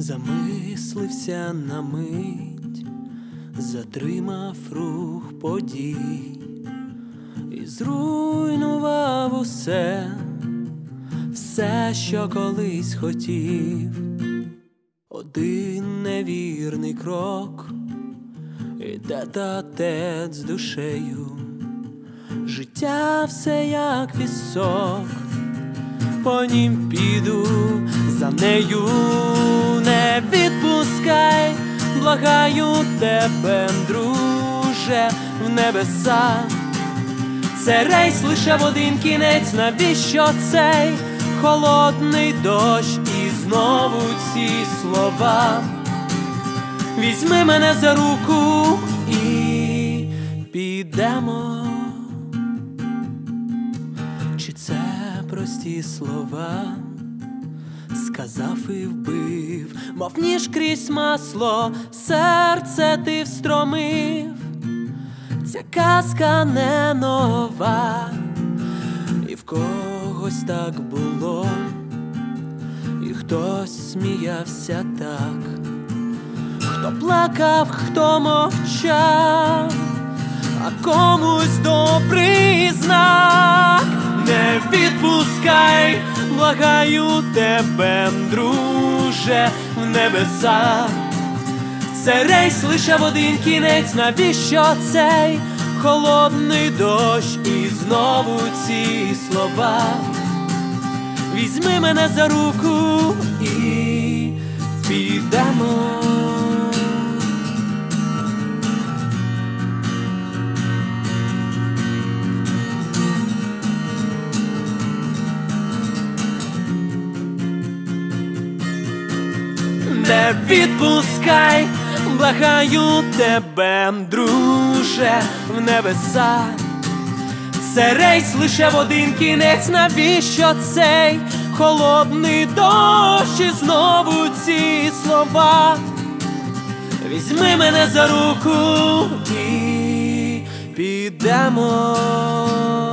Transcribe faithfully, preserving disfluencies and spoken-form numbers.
Замислився на мить, затримав рух подій і зруйнував усе, все, що колись хотів. Один невірний крок, і тет-а-тет з душею. Життя все як пісок, по нім піду за нею. Не відпускай, благаю тебе, друже, в небеса. Це рейс лише в один кінець, навіщо цей холодний дощ і знову ці слова? Візьми мене за руку і підемо. Чи це прості слова? Сказав і вбив, мов ніж крізь масло, серце ти встромив. Ця казка не нова, і в когось так було, і хтось сміявся так, хто плакав, хто мовчав, а комусь добрий знак. Не відпускай, благаю тебе, друже, в небеса. Це рейс лише в один кінець, навіщо цей холодний дощ і знову ці слова? Візьми мене за руку і підемо. Не відпускай, благаю тебе, друже, в небеса. Це рейс лише в один кінець, навіщо цей холодний дощ і знову ці слова? Візьми мене за руку і підемо.